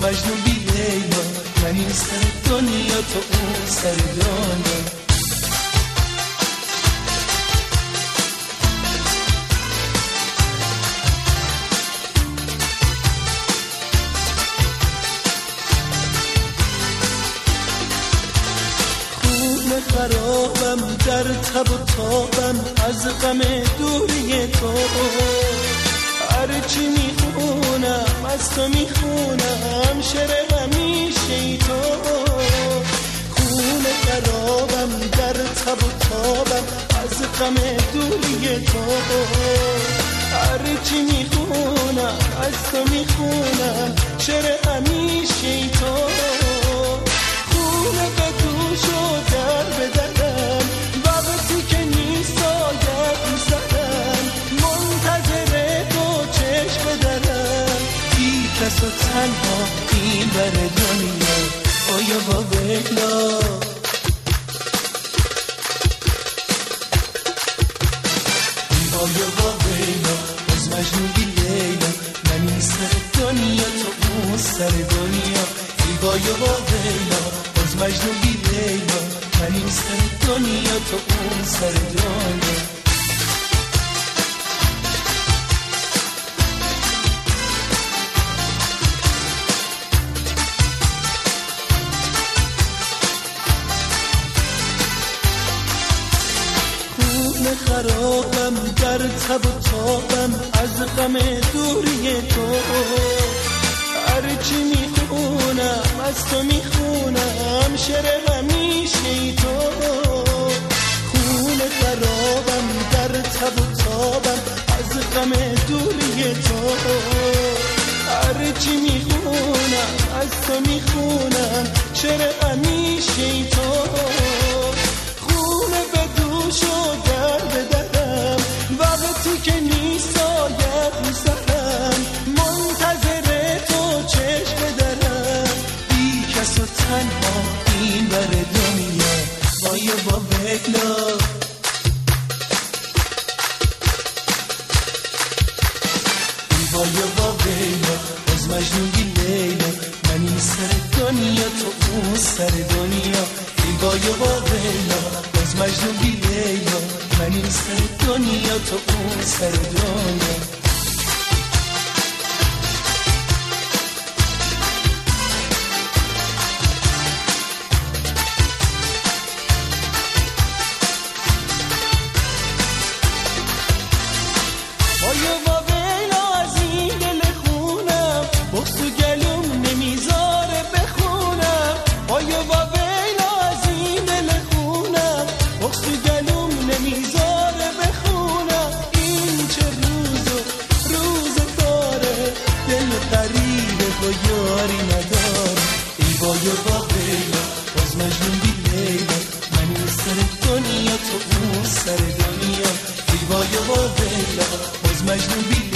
مجنون بی لیلا، من این سر دنیا تو اون سر دنیا. خرابم در تب و تابم از غم دوری تو، هرچی میخونم از تو میخونم شعر همیشه تو. خون خرابم در تب و تابم از غم دوری تو، هرچی میخونم از تو میخونم شعر همیشه تو. خون به دوش و در بدنم وقتی که نیست آید میزنم، منتظر تو چشم بدنم بی کس و تنها این بر دنیا. آیا با لیلا آیا با لیلا از مجنون بی لیلا، من این سر دنیا تو اون سر دنیا. آیا با لیلا از مجنون بی لیلا، من این سر دنیا تو اون سر دنیا. خون خرابم در تب و تابم از غم دوری تو، هرچی میخونم از تو میخونم شعر همیشه تو. خون خرابم در تب و تابم از غم دوری تو، هرچی میخونم از تو میخونم شعر همیشه تو. خون به دوش و در بدنم وقتی که نیست آید میزنم، منتظر تو چشم بدنم بی کس و تنها این بر دنیا. آیا با لیلا آیا با لیلا از مجنون بی لیلا، من این سر دنیا تو اون سر دنیا. آیا با لیلا از مجنون بی لیلا، من این سر دنیا تو اون سر دنیا. آیا با لیلا از این دل خونم بغض تو گلوم نمیذاره بخونم. آیا با لیلا از این دل خونم بغض تو گلوم نمیذاره بخونم. این چه روز داره دل غریبه و یاری نداره. ای بایا با لیلا باز مجنون بی لیلا، من این سر دنیا تو اون سر دنیا. ای بایا با لیلا مجنون بی